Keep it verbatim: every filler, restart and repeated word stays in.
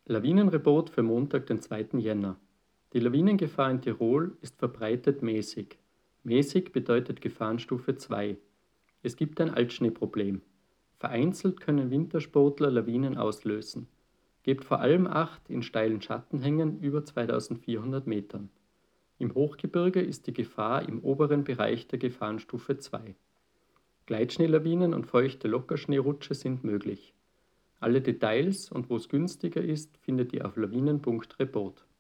Lawinenreport für Montag, den zweiten Jänner. Die Lawinengefahr in Tirol ist verbreitet mäßig. Mäßig bedeutet Gefahrenstufe zwei. Es gibt ein Altschneeproblem. Vereinzelt können Wintersportler Lawinen auslösen. Gebt vor allem Acht in steilen Schattenhängen über zweitausendvierhundert Metern. Im Hochgebirge ist die Gefahr im oberen Bereich der Gefahrenstufe zwei. Gleitschneelawinen und feuchte Lockerschneerutsche sind möglich. Alle Details und wo es günstiger ist, findet ihr auf lawinen punkt report.